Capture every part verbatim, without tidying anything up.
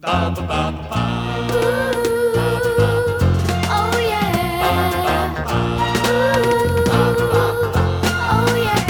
Oh yeah. Oh yeah.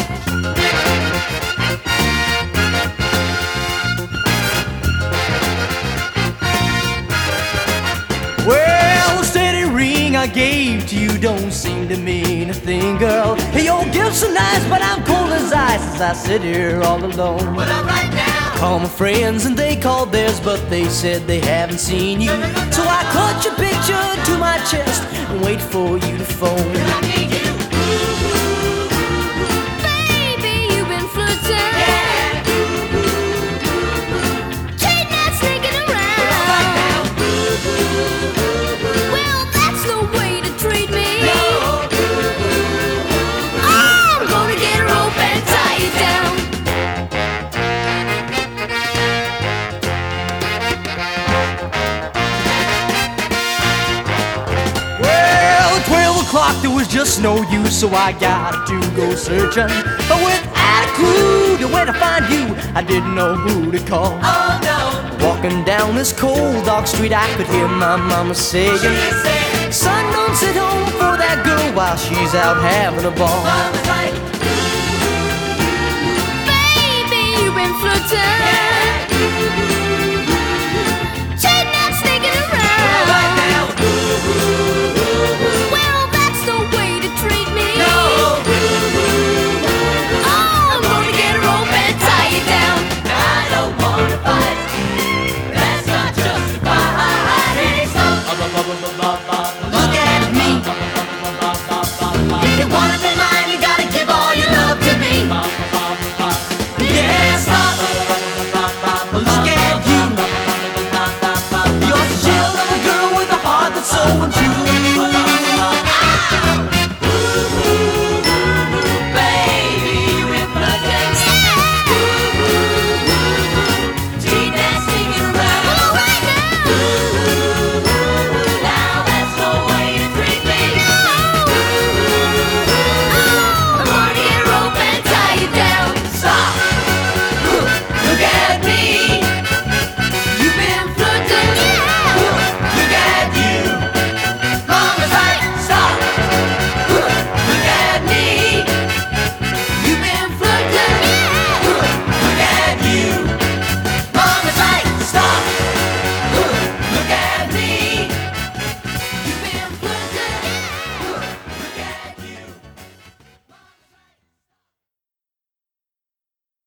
Well, the steady ring I gave to you don't seem to mean a thing, girl. Hey, your gifts are nice, but I'm cold as ice as I sit here all alone. Well, I'm right now. Call my friends and they called theirs, but they said they haven't seen you. So I clutch your picture to my chest and wait for you to phone. I need you. Baby, you've been flirting. Yeah. Cheating and sneaking around. Well, right now. Well, that's no way to treat me. No. I'm gonna get a rope and tie you down. Well, at twelve o'clock there was just no use, so I got to go searching. But without a clue to where to find you, I didn't know who to call. Oh no. Walking down this cold dark street, I could hear my mama saying, She said, son, don't sit home for that girl while she's out having a ball. Mama's like, baby, you've been flirting.